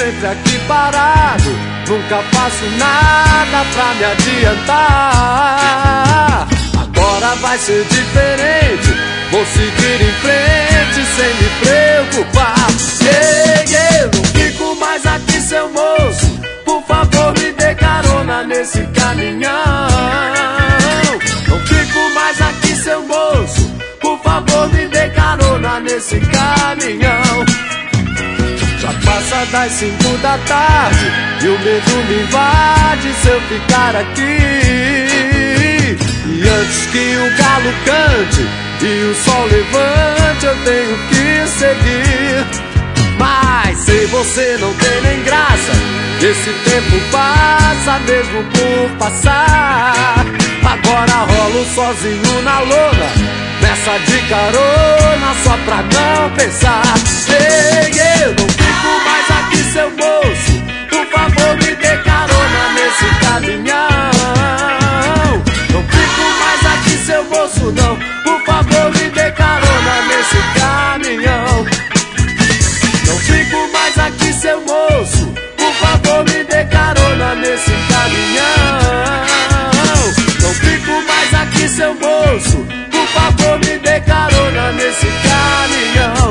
sempre aqui parado, nunca faço nada pra me adiantar. Agora vai ser diferente, vou seguir em frente sem me preocupar. Eu não fico mais aqui, seu moço, por favor me dê carona nesse caminhão. Não fico mais aqui, seu moço, por favor me dê carona nesse caminhão. Já passa das 5 da tarde e o medo me invade se eu ficar aqui. E antes que o galo cante e o sol levante, eu tenho que seguir. Mas se você não tem nem graça, esse tempo passa mesmo por passar. Agora rolo sozinho na lona, nessa de carona só pra não pensar. Ei, eu não fico mais aqui, seu moço, por favor me dê carona nesse caminhão. Não fico mais aqui, seu moço, não, por favor me dê carona nesse caminhão. Não fico mais aqui, seu moço, por favor me dê carona nesse caminhão. Não fico mais aqui, seu moço, por favor me dê carona nesse caminhão.